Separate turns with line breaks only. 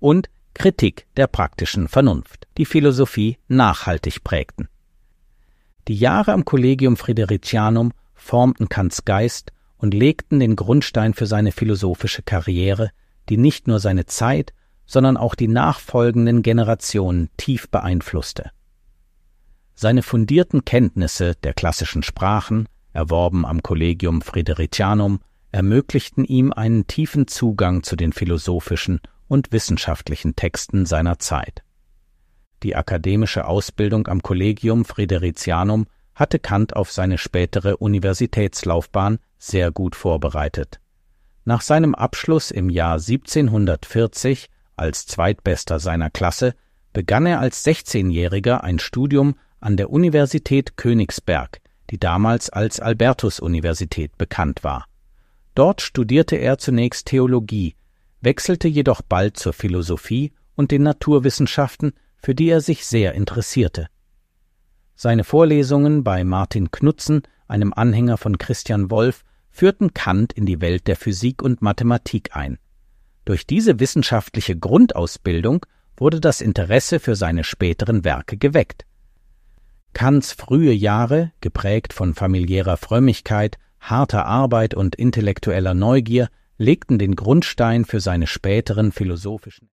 und Kritik der praktischen Vernunft, die Philosophie nachhaltig prägten. Die Jahre am Collegium Fridericianum formten Kants Geist und legten den Grundstein für seine philosophische Karriere, die nicht nur seine Zeit, sondern auch die nachfolgenden Generationen tief beeinflusste. Seine fundierten Kenntnisse der klassischen Sprachen, erworben am Collegium Fridericianum, ermöglichten ihm einen tiefen Zugang zu den philosophischen und wissenschaftlichen Texten seiner Zeit. Die akademische Ausbildung am Collegium Fridericianum hatte Kant auf seine spätere Universitätslaufbahn sehr gut vorbereitet. Nach seinem Abschluss im Jahr 1740 als Zweitbester seiner Klasse begann er als 16-Jähriger ein Studium an der Universität Königsberg, die damals als Albertus-Universität bekannt war. Dort studierte er zunächst Theologie, wechselte jedoch bald zur Philosophie und den Naturwissenschaften, für die er sich sehr interessierte. Seine Vorlesungen bei Martin Knutzen, einem Anhänger von Christian Wolff, führten Kant in die Welt der Physik und Mathematik ein. Durch diese wissenschaftliche Grundausbildung wurde das Interesse für seine späteren Werke geweckt. Kants frühe Jahre, geprägt von familiärer Frömmigkeit, harter Arbeit und intellektueller Neugier, legten den Grundstein für seine späteren philosophischen